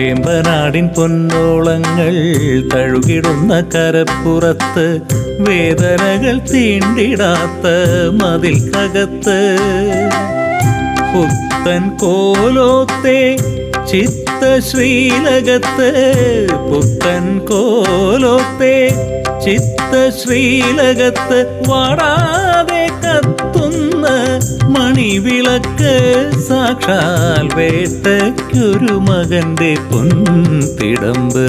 വേമ്പനാടിൻ പൊന്നോളങ്ങൾ തഴുകിടുന്ന കരപ്പുറത്ത് വേദനകൾ തീണ്ടിടാത്ത മതിൽക്കകത്ത് പുത്തൻ കോലോത്തെ ചിത്തശ്രീലകത്ത് പുത്തൻ കോലോത്തെ ചിത്തശ്രീലകത്ത് വാടാതെ കത്തുന്ന മണിവിളക്ക് സാക്ഷാൽ വേട്ടയ്ക്കൊരു മകന്റെ പൊൻതിടമ്പ്.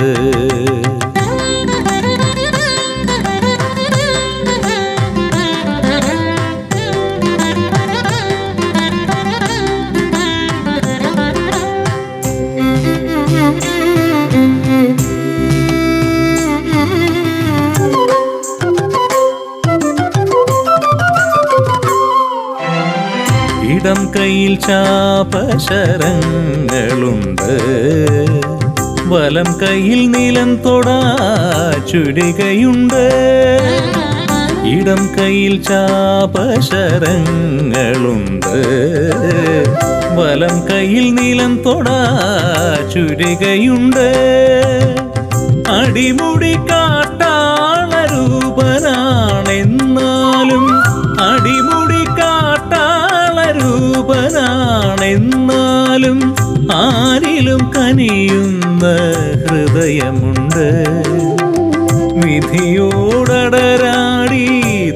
ഇടം കയ്യിൽ ചാപശരങ്ങളുണ്ട്, വലം കയ്യിൽ നിലം തൊടാ ചുരികയുണ്ട്. ഇടം കയ്യിൽ ചാപശരങ്ങളുണ്ട്, വലം കയ്യിൽ നിലം തൊടാ ചുരികയുണ്ട്. അടിമുടി കാട്ടാള രൂപനാണെന്നാലും അടിമുടി രൂപനാണെന്നാലും ആരിലും കനിയുന്ന ഹൃദയമുണ്ട്. വിധിയോടടരാടി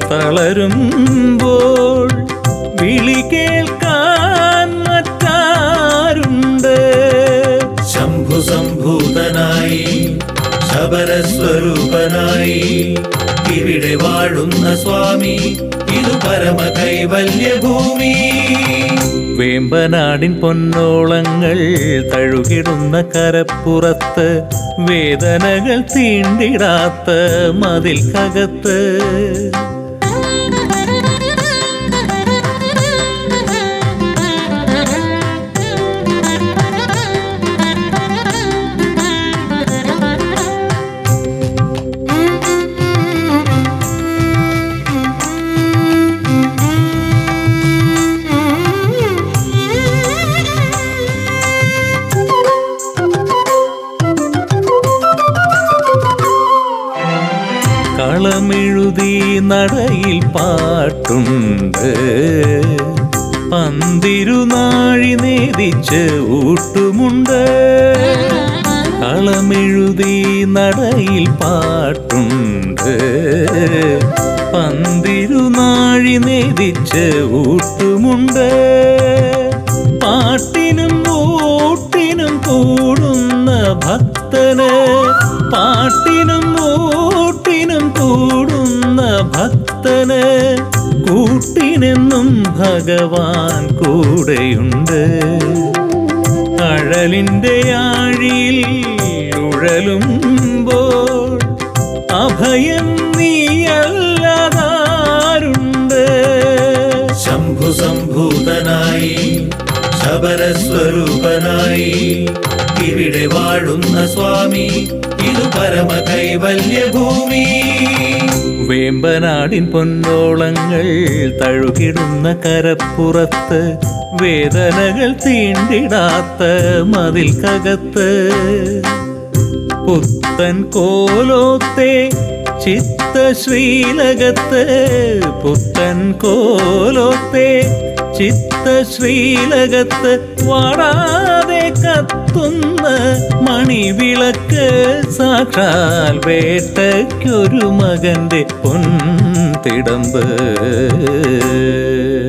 തളരുമ്പോൾ വിളി കേൾക്കാൻ മറ്റാരുണ്ട്? ശംഭു സംഭൂതനായി ശബരസ്വരൂപനായി ഇവിടെ വാഴുന്ന സ്വാമി, ഇത് പരമ കൈവല്യഭൂമി. വേമ്പനാടിൻ പൊന്നോളങ്ങൾ തഴുകിടുന്ന കരപ്പുറത്ത് വേദനകൾ തീണ്ടിടാത്ത മതിൽക്കകത്ത് കളമെഴുതി നടയിൽ പാട്ടുണ്ട്, പന്തിരുനാഴി നേദിച്ച് ഊട്ടുമുണ്ട്. കളമെഴുതി നടയിൽ പാട്ടുണ്ട്, പന്തിരുനാഴി നേദിച്ച് ഊട്ടുമുണ്ട്. പാട്ടിനും ഊട്ടിനും കൂടുന്ന ഭക്തന്, പാട്ടിനും ഊട്ടിനും കൂടുന്ന ഭക്തന് കൂട്ടിനെന്നും ഭഗവാൻ കൂടെയുണ്ട്. അഴലിൻ്റെ ആഴിയിൽ ഉഴലുമ്പോൾ അഭയം നീയല്ലാതാരുണ്ട്? ശംഭു സംഭൂതനായി ശബരസ്വരൂപനായി ഇവിടെ വാഴുന്ന സ്വാമി, ഇത് പരമ കൈവല്യഭൂമി. വേമ്പനാടിൻ പൊന്നോളങ്ങൾ തഴുകിടുന്ന കരപ്പുറത്ത് വേദനകൾ തീണ്ടിടാത്ത മതിൽക്കകത്ത് പുത്തൻ കോലോത്തെ ചിത്തശ്രീലകത്ത് പുത്തൻ കോലോത്തെ ചിത്തശ്രീലകത്ത് വാടാതെ കത്തുന്ന മണിവിളക്ക് സാക്ഷാൽ വേട്ടയ്ക്കൊരു മകന്റെ പൊൻതിടമ്പ്.